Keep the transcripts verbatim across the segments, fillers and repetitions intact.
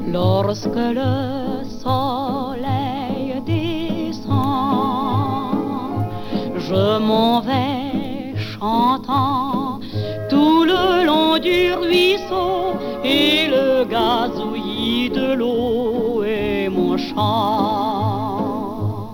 Lorsque le soleil descend, je m'en vais chantant tout le long du ruisseau, et le gazouillis de l'eau est mon chant.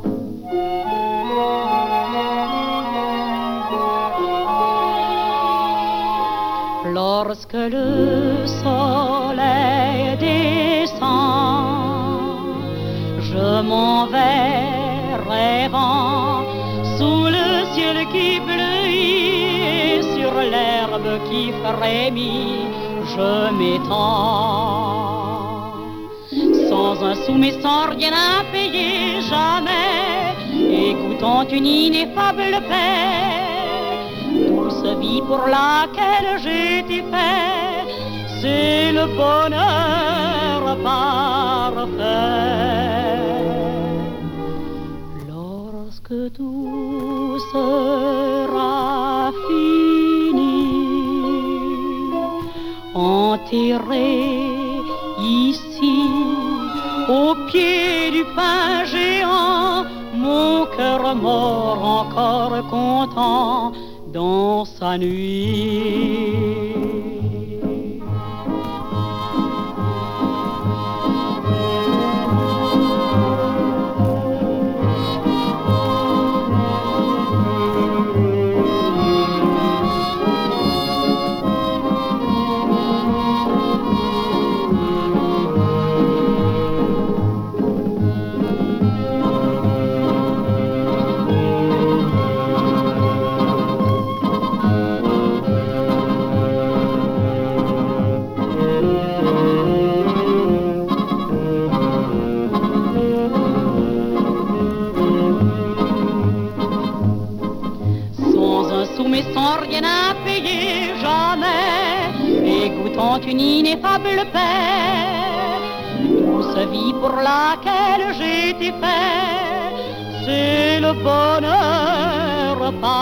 Lorsque le soleil descend, je m'en vais rêvant sous le ciel qui bleuit, sur l'herbe qui frémit, je m'étends. Sans un sou mais sans rien à payer jamais, écoutant une ineffable paix, douce vie pour laquelle j'ai été fait, c'est le bonheur parfait. Lorsque tout sera fini, enterré ici, au pied du pin géant, mon cœur mort encore content dans sa nuit. Mais sans rien à payer jamais, et goûtant une ineffable paix, douce vie pour laquelle j'ai été fait, c'est le bonheur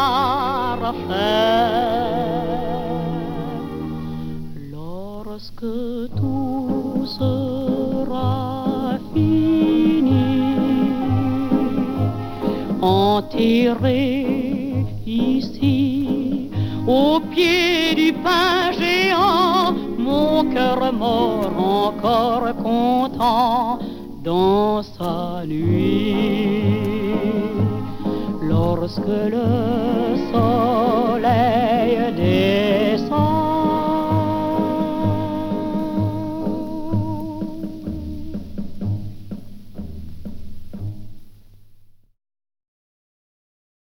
parfait. Lorsque tout sera fini, enterré ici, au pied du pin géant, mon cœur mort encore content dans sa nuit. Lorsque le soleil